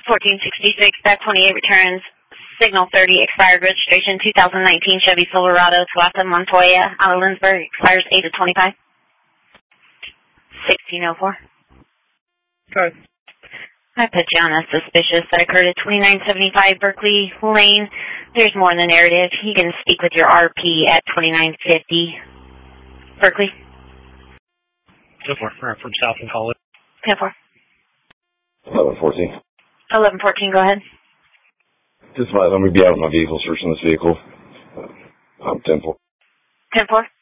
1466, back 28 returns, signal 30, expired registration, 2019 Chevy Silverado, Tualatin, Montoya, out of Lindsborg, expires 8 of 25. 1604. Okay. I put you on a suspicious that occurred at 2975 Berkeley Lane. There's more in the narrative. You can speak with your RP at 2950 Berkeley. 10-4, from South and College. 10-4. 1114. 1114, go ahead. Just let me be out of my vehicle, searching this vehicle. 10-4. 10-4.